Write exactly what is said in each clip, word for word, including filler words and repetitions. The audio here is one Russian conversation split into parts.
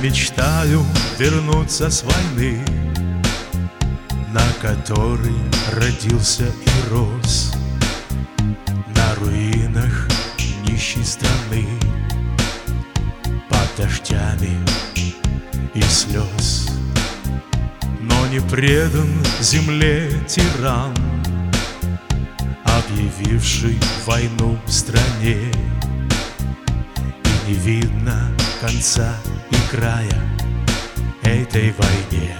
мечтаю вернуться с войны, на которой родился и рос, на руинах нищей страны, под дождями и слез. Но не предан земле тиран, объявивший войну в стране, и не видно конца и края этой войне.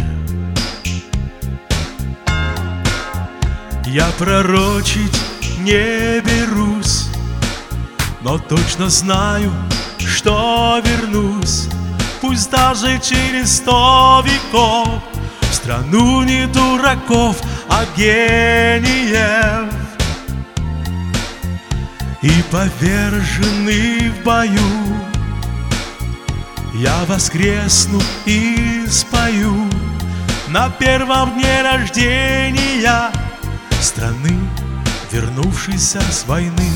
Я пророчить не берусь, но точно знаю, что вернусь, пусть даже через сто веков, в страну не дураков, а гениев. И поверженный в бою я воскресну и спою на первом дне рождения страны, вернувшейся с войны.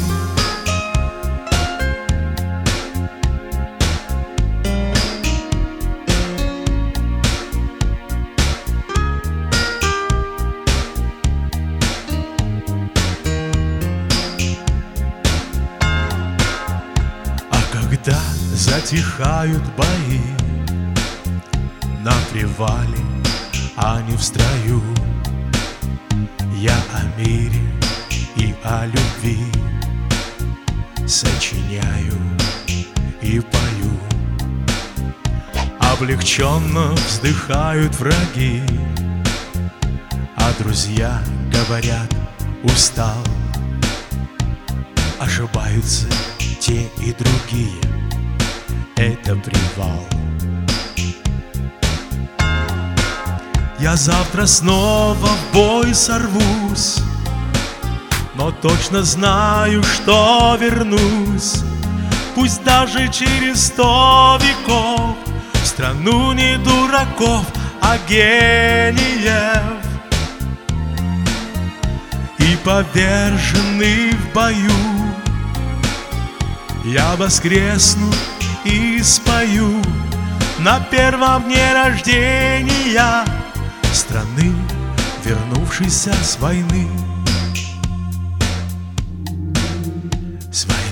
Когда затихают бои на привале, а не в строю, я о мире и о любви сочиняю и пою. Облегченно вздыхают враги, а друзья говорят: устал. Ошибаются те и другие, это привал. Я завтра снова в бой сорвусь, но точно знаю, что вернусь, пусть даже через сто веков, в страну не дураков, а гениев. И поверженный в бою я воскресну и спою на первом дне рождения страны, вернувшейся с войны. С войны.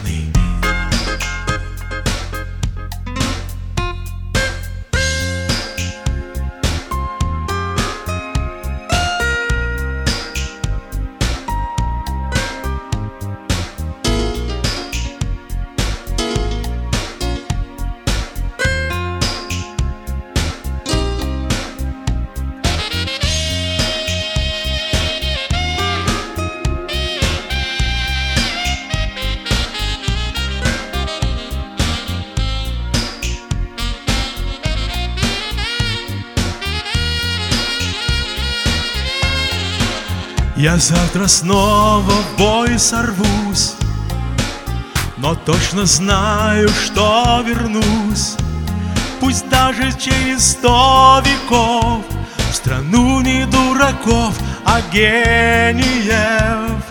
Я завтра снова в бой сорвусь, но точно знаю, что вернусь, пусть даже через сто веков, в страну не дураков, а гениев.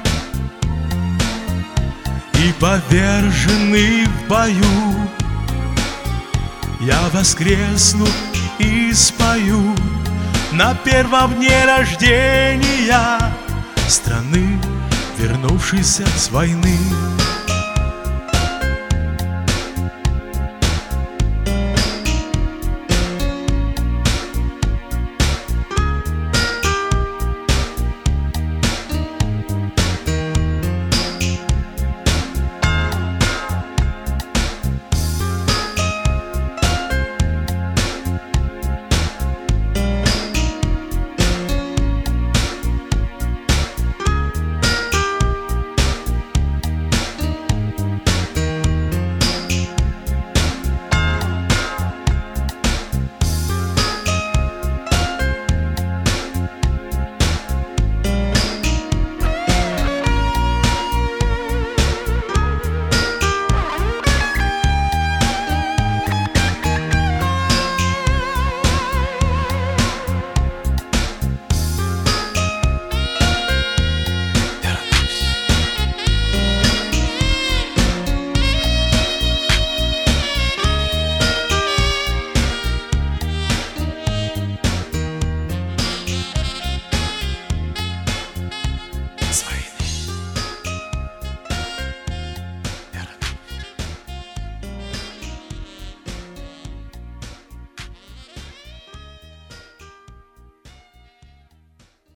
И поверженный в бою я воскресну и спою на первом дне рождения страны, вернувшейся с войны.